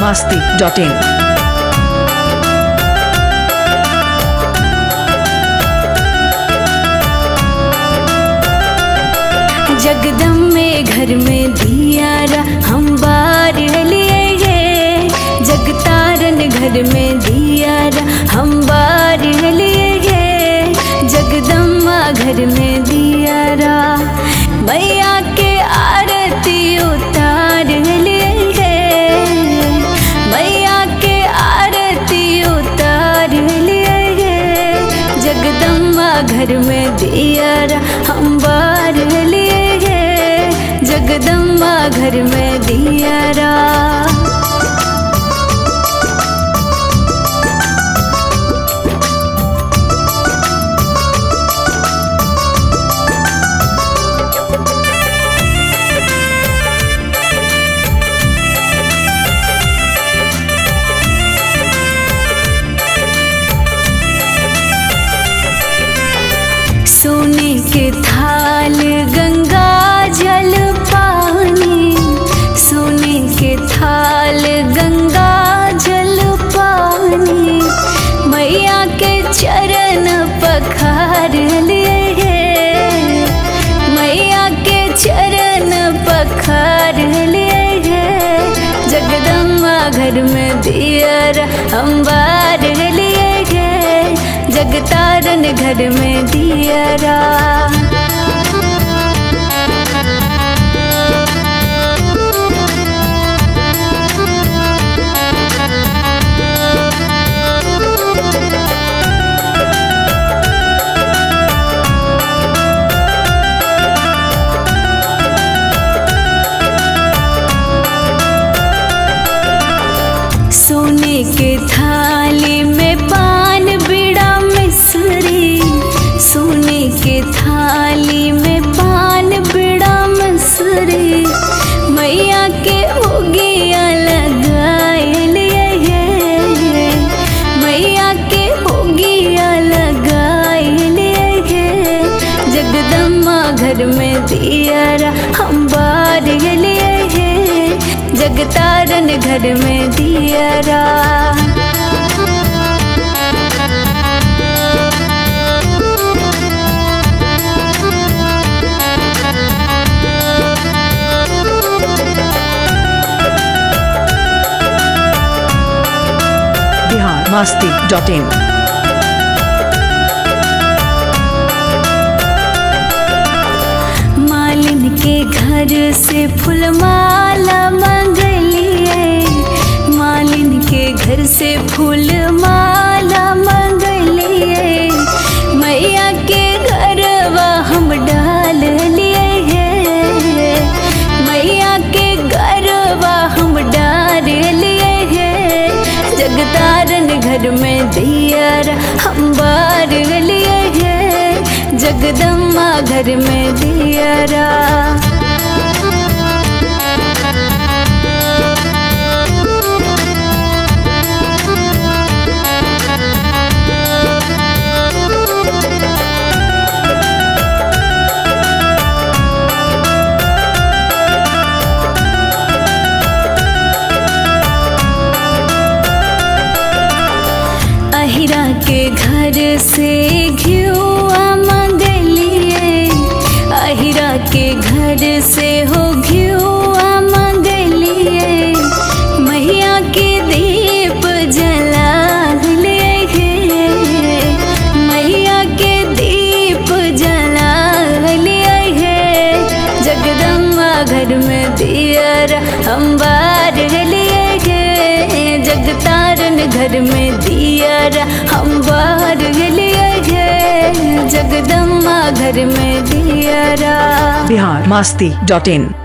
biharmasti.in। Jagdambe घर में दियारा हम बार लिए गे, जगतारन घर में दियारा हम बार लिए गे, जगदम्बा घर में दियारा मैया के आरती उतार लिए गे, मैया के आरती उतार लिए गे, जगदम्बा घर में दियारा हम बार लिए गे, जगदम्बा घर में दियारा। सोने के थाल गंगा जल पानी, सोने के थाल गंगा जल पानी, मैया के चरण पखार लिए गे, मैया के चरण पखार लिए गे, जगदम्बा घर में दियारा हम बार लिए गे, जगतारन घर में दियारा। सोने के थाली में पान बीड़ा मिसरी, सोने के थाली में पान बीड़ा मिसरी, मैया के उगिया लगाए लिए गे, मैया के उगिया लगाए लिए गे, जगदम्बा घर में दियारा हम बार लिए गे, जगतारन घर में दियारा। biharmasti.in। मालिन के घर से फूलमाला मंगलिए, मालिन के घर से फूलमाला मंगलिए, मैया के घरवा हम डाल लिए हैं, मैया के घरवा हम डाल लिए हैं, जगतारन घर में दियारा हम बार लिए हैं, जगदम्बा घर में दियारा। अहिरा के घर से घिउआ मंगलिए, अहिरा के घर से हो घिउआ मंगलिए, मैया के दीप जला लिए गे, मैया के दीप जला लिए गे, जगदम्बा घर में दियारा हम बार लिए गे, जगतारन घर में दियारा हम बार लिए गे, जगदम्बा घर में दियारा। biharmasti.in।